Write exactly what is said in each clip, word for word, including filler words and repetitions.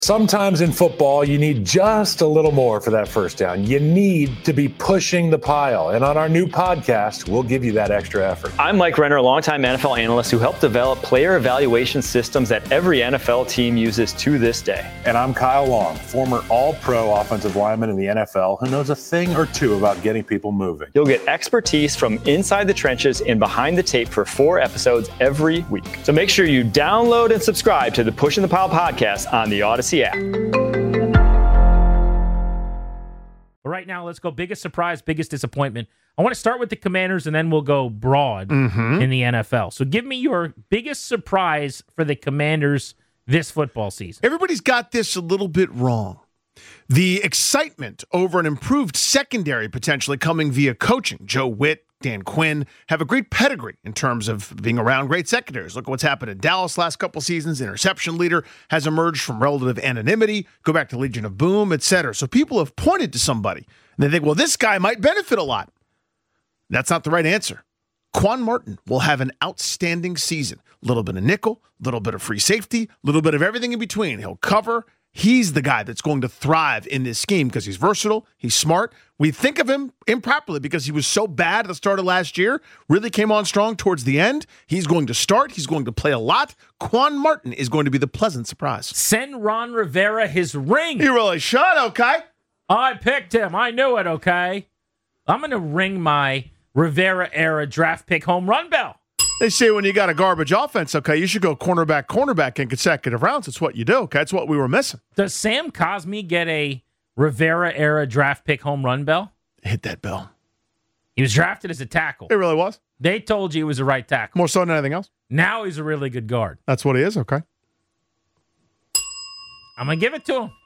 Sometimes in football, you need just a little more for that first down. You need to be pushing the pile. And on our new podcast, we'll give you that extra effort. I'm Mike Renner, a longtime N F L analyst who helped develop player evaluation systems that every N F L team uses to this day. And I'm Kyle Long, former all-pro offensive lineman in the N F L who knows a thing or two about getting people moving. You'll get expertise from inside the trenches and behind the tape for four episodes every week. So make sure you download and subscribe to the Pushing the Pile podcast on the Odyssey app. Right now, let's go biggest surprise, biggest disappointment. I want to start with the Commanders, and then we'll go broad mm-hmm. in the N F L. So give me your biggest surprise for the Commanders this football season. Everybody's got this a little bit wrong. The excitement over an improved secondary potentially coming via coaching. Joe Witt, Dan Quinn have a great pedigree in terms of being around great secondaries. Look at what's happened in Dallas last couple seasons. Interception leader has emerged from relative anonymity. Go back to Legion of Boom, et cetera. So people have pointed to somebody, and they think, well, this guy might benefit a lot. That's not the right answer. Quan Martin will have an outstanding season. A little bit of nickel, a little bit of free safety, a little bit of everything in between. He'll cover. He's the guy that's going to thrive in this scheme because he's versatile, he's smart. We think of him improperly because he was so bad at the start of last year, really came on strong towards the end. He's going to start. He's going to play a lot. Quan Martin is going to be the pleasant surprise. Send Ron Rivera his ring. You really should, okay? I picked him. I knew it, okay? I'm going to ring my Rivera-era draft pick home run bell. They say when you got a garbage offense, okay, you should go cornerback, cornerback in consecutive rounds. That's what you do, okay? That's what we were missing. Does Sam Cosmi get a Rivera-era draft pick home run bell? Hit that bell. He was drafted as a tackle. It really was. They told you he was a right tackle. More so than anything else. Now he's a really good guard. That's what he is, okay? I'm going to give it to him.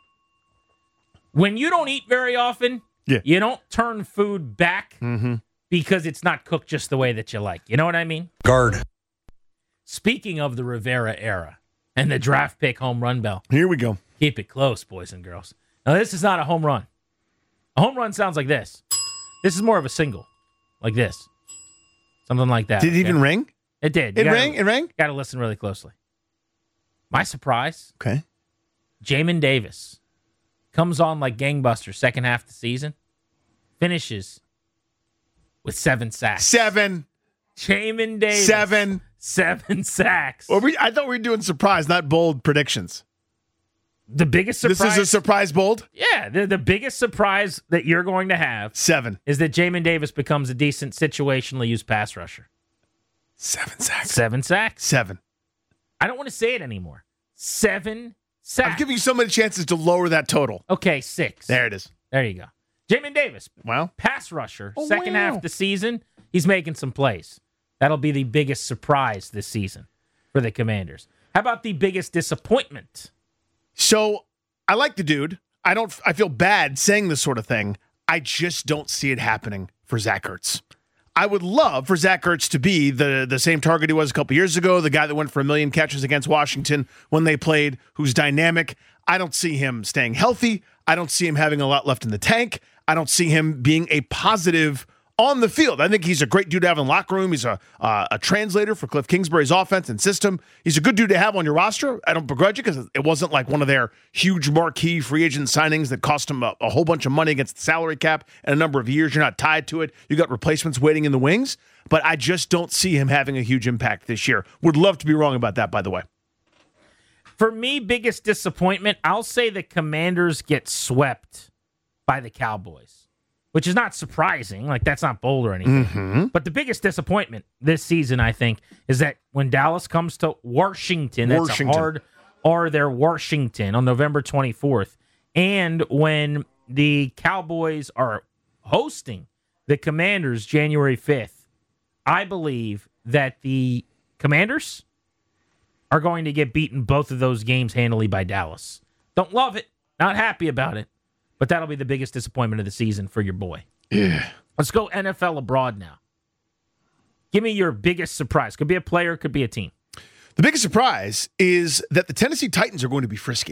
When you don't eat very often, yeah. you don't turn food back. Mm-hmm. Because it's not cooked just the way that you like. You know what I mean? Guard. Speaking of the Rivera era and the draft pick home run bell. Here we go. Keep it close, boys and girls. Now, this is not a home run. A home run sounds like this. This is more of a single. Like this. Something like that. Did it okay? even ring? It did. It rang? It rang? Got to listen really closely. My surprise. Okay. Jamin Davis comes on like gangbusters second half of the season. Finishes with seven sacks. Seven. Jamin Davis. Seven. Seven sacks. Well, we, I thought we were doing surprise, not bold predictions. The biggest surprise. This is a surprise bold? Yeah. The, the biggest surprise that you're going to have. Seven. Is that Jamin Davis becomes a decent situationally used pass rusher. Seven sacks. Seven sacks. Seven. I don't want to say it anymore. Seven sacks. I'm giving you so many chances to lower that total. Okay, six. There it is. There you go. Jamin Davis, wow. pass rusher, oh, second wow. half of the season, he's making some plays. That'll be the biggest surprise this season for the Commanders. How about the biggest disappointment? So, I like the dude. I don't. I feel bad saying this sort of thing. I just don't see it happening for Zach Ertz. I would love for Zach Ertz to be the, the same target he was a couple years ago, the guy that went for a million catches against Washington when they played, who's dynamic. I don't see him staying healthy. I don't see him having a lot left in the tank. I don't see him being a positive on the field. I think he's a great dude to have in the locker room. He's a uh, a translator for Cliff Kingsbury's offense and system. He's a good dude to have on your roster. I don't begrudge it because it wasn't like one of their huge marquee free agent signings that cost him a, a whole bunch of money against the salary cap in a number of years. You're not tied to it. You got replacements waiting in the wings. But I just don't see him having a huge impact this year. Would love to be wrong about that, by the way. For me, biggest disappointment, I'll say the Commanders get swept by the Cowboys, which is not surprising. Like, that's not bold or anything. Mm-hmm. But the biggest disappointment this season, I think, is that when Dallas comes to Washington, that's Washington. a hard R there, Washington, on November twenty-fourth, and when the Cowboys are hosting the Commanders January fifth, I believe that the Commanders are going to get beaten both of those games handily by Dallas. Don't love it. Not happy about it. But that'll be the biggest disappointment of the season for your boy. Yeah. Let's go N F L abroad now. Give me your biggest surprise. Could be a player, could be a team. The biggest surprise is that the Tennessee Titans are going to be frisky.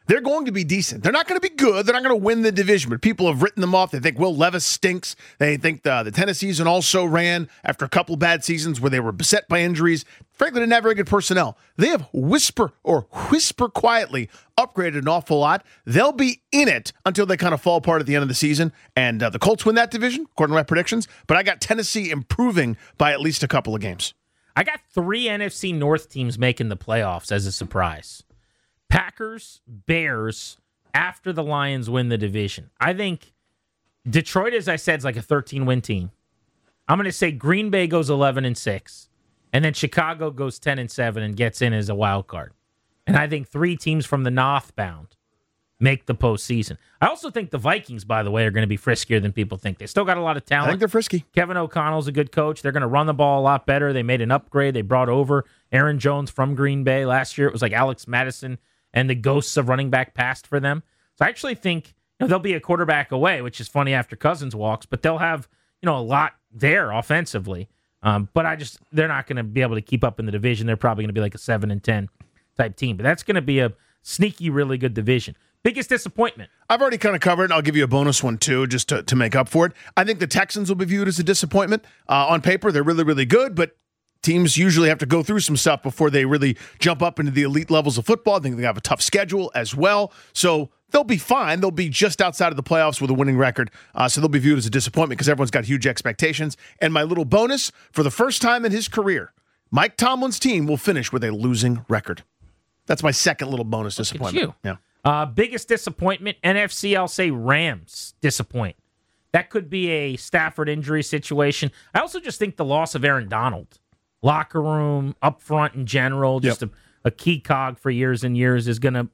They're going to be decent. They're not going to be good. They're not going to win the division, but people have written them off. They think Will Levis stinks. They think the, the Tennessee season also ran after a couple bad seasons where they were beset by injuries. Frankly, they didn't have very good personnel. They have whisper or whisper quietly upgraded an awful lot. They'll be in it until they kind of fall apart at the end of the season, and uh, the Colts win that division, according to my predictions, but I got Tennessee improving by at least a couple of games. I got three N F C North teams making the playoffs as a surprise. Packers, Bears, after the Lions win the division. I think Detroit, as I said, is like a thirteen-win team. I'm going to say Green Bay goes eleven and six, and then Chicago goes ten and seven and gets in as a wild card. And I think three teams from the Northbound make the postseason. I also think the Vikings, by the way, are going to be friskier than people think. They still got a lot of talent. I think they're frisky. Kevin O'Connell's a good coach. They're going to run the ball a lot better. They made an upgrade. They brought over Aaron Jones from Green Bay. Last year, it was like Alex Madison and the ghosts of running back passed for them. So I actually think you know, they'll be a quarterback away, which is funny after Cousins walks, but they'll have you know a lot there offensively. Um, but I just they're not going to be able to keep up in the division. They're probably going to be like a seven and ten type team. But that's going to be a sneaky, really good division. Biggest disappointment? I've already kind of covered it. I'll give you a bonus one, too, just to, to make up for it. I think the Texans will be viewed as a disappointment. Uh, on paper, they're really, really good, but teams usually have to go through some stuff before they really jump up into the elite levels of football. I think they have a tough schedule as well. So they'll be fine. They'll be just outside of the playoffs with a winning record. Uh, so they'll be viewed as a disappointment because everyone's got huge expectations. And my little bonus, for the first time in his career, Mike Tomlin's team will finish with a losing record. That's my second little bonus Look disappointment. At you. Yeah. Uh, biggest disappointment, N F C, I'll say Rams disappoint. That could be a Stafford injury situation. I also just think the loss of Aaron Donald. Locker room, up front in general, just yep. a, a key cog for years and years is going to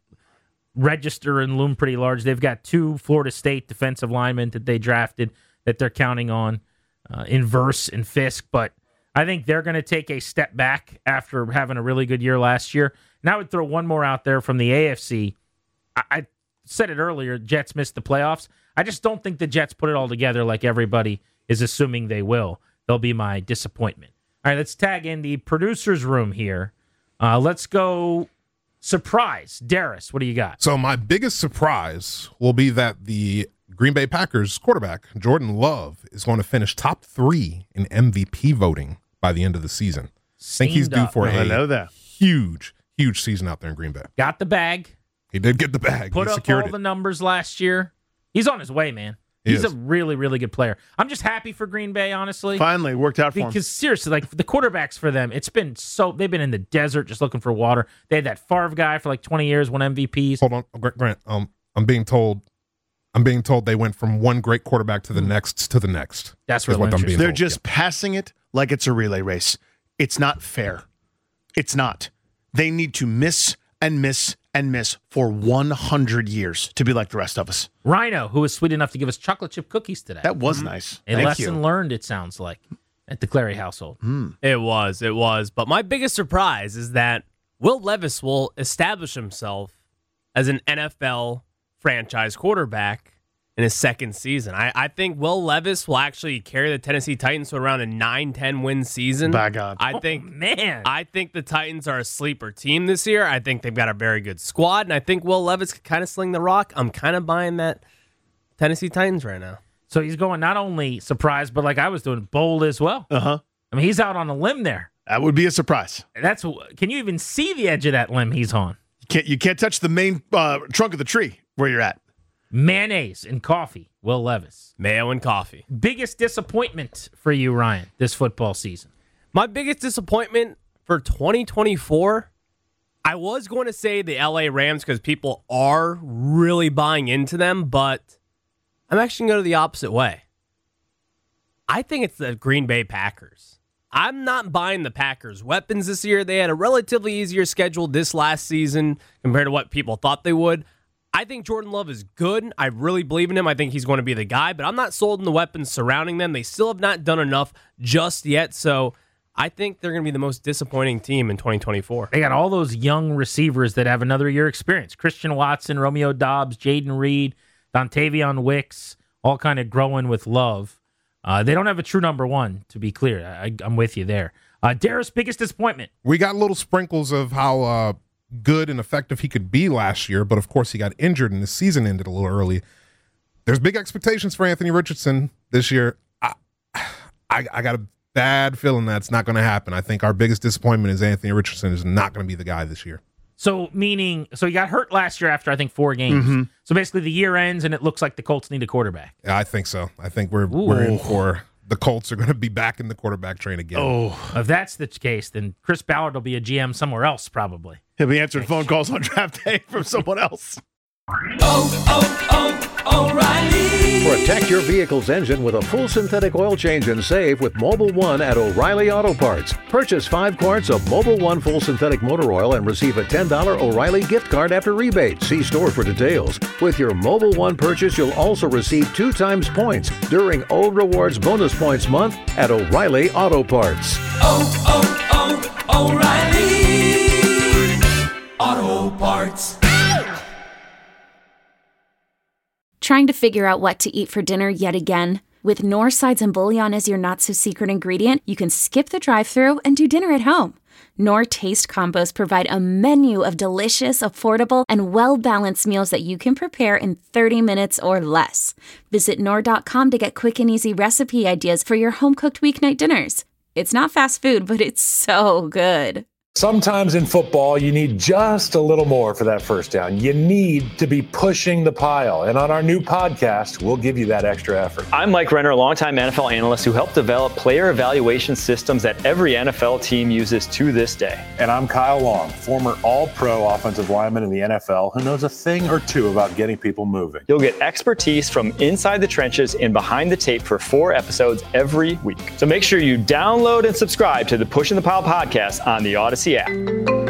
register and loom pretty large. They've got two Florida State defensive linemen that they drafted that they're counting on uh, in Verse and Fisk, but I think they're going to take a step back after having a really good year last year. And I would throw one more out there from the A F C. I, I said it earlier, Jets missed the playoffs. I just don't think the Jets put it all together like everybody is assuming they will. They'll be my disappointment. All right, let's tag in the producer's room here. Uh, let's go surprise. Darius, what do you got? So my biggest surprise will be that the Green Bay Packers quarterback, Jordan Love, is going to finish top three in M V P voting by the end of the season. I think he's due for I know a that. huge, huge season out there in Green Bay. Got the bag. He did get the bag. Put he up secured all it. the numbers last year. He's on his way, man. He He's is. a really, really good player. I'm just happy for Green Bay, honestly. Finally, worked out for him. Because seriously, like the quarterbacks for them, it's been so they've been in the desert just looking for water. They had that Favre guy for like twenty years, won M V Ps. Hold on, Grant. Um, I'm being told, I'm being told they went from one great quarterback to the next to the next. That's is really what I'm being interesting. They're told. just passing it like it's a relay race. It's not fair. It's not. They need to miss and miss and miss for one hundred years to be like the rest of us. Rhino, who was sweet enough to give us chocolate chip cookies today. That was nice. A Thank lesson you. learned, it sounds like, at the Clary household. It was, it was. But my biggest surprise is that Will Levis will establish himself as an N F L franchise quarterback in his second season. I, I think Will Levis will actually carry the Tennessee Titans to around a nine ten win season. By God. I think, Oh, man. I think the Titans are a sleeper team this year. I think they've got a very good squad, and I think Will Levis can kind of sling the rock. I'm kind of buying that Tennessee Titans right now. So he's going not only surprised, but like I was doing, bold as well. Uh-huh. I mean, he's out on a limb there. That would be a surprise. That's Can you even see the edge of that limb he's on? You can't, you can't touch the main uh, trunk of the tree where you're at. Mayonnaise and coffee, Will Levis. Mayo and coffee. Biggest disappointment for you, Ryan, this football season? My biggest disappointment for twenty twenty-four, I was going to say the L A Rams because people are really buying into them, but I'm actually going to go the opposite way. I think it's the Green Bay Packers. I'm not buying the Packers' weapons this year. They had a relatively easier schedule this last season compared to what people thought they would. I think Jordan Love is good. I really believe in him. I think he's going to be the guy, but I'm not sold on the weapons surrounding them. They still have not done enough just yet, so I think they're going to be the most disappointing team in twenty twenty-four. They got all those young receivers that have another year experience. Christian Watson, Romeo Dobbs, Jaden Reed, Dontavion Wicks, all kind of growing with Love. Uh, they don't have a true number one, to be clear. I, I'm with you there. Uh, Darius, biggest disappointment? We got little sprinkles of how uh, good and effective he could be last year, but of course he got injured and the season ended a little early. There's big expectations for Anthony Richardson this year. I, I, I got a bad feeling that's not going to happen. I think our biggest disappointment is Anthony Richardson is not going to be the guy this year. So meaning, so he got hurt last year after I think four games. Mm-hmm. So basically the year ends and it looks like the Colts need a quarterback. Yeah, I think so. I think we're Ooh. we're in for the Colts are going to be back in the quarterback train again. Oh, if that's the case, then Chris Ballard will be a G M somewhere else probably. He'll be answering phone calls on draft day from someone else. Oh, oh, oh, O'Reilly. Protect your vehicle's engine with a full synthetic oil change and save with Mobil one at O'Reilly Auto Parts. Purchase five quarts of Mobil one full synthetic motor oil and receive a ten dollars O'Reilly gift card after rebate. See store for details. With your Mobil one purchase, you'll also receive two times points during O Rewards Bonus Points Month at O'Reilly Auto Parts. Oh, oh, oh, O'Reilly Auto Parts. Trying to figure out what to eat for dinner yet again? With Knorr Sides and Bouillon as your not-so-secret ingredient, you can skip the drive-thru and do dinner at home. Knorr Taste Combos provide a menu of delicious, affordable, and well-balanced meals that you can prepare in thirty minutes or less. Visit Knorr dot com to get quick and easy recipe ideas for your home-cooked weeknight dinners. It's not fast food, but it's so good. Sometimes in football, you need just a little more for that first down. You need to be pushing the pile. And on our new podcast, we'll give you that extra effort. I'm Mike Renner, a longtime N F L analyst who helped develop player evaluation systems that every N F L team uses to this day. And I'm Kyle Long, former all-pro offensive lineman in the N F L who knows a thing or two about getting people moving. You'll get expertise from inside the trenches and behind the tape for four episodes every week. So make sure you download and subscribe to the Pushing the Pile podcast on the Odyssey app.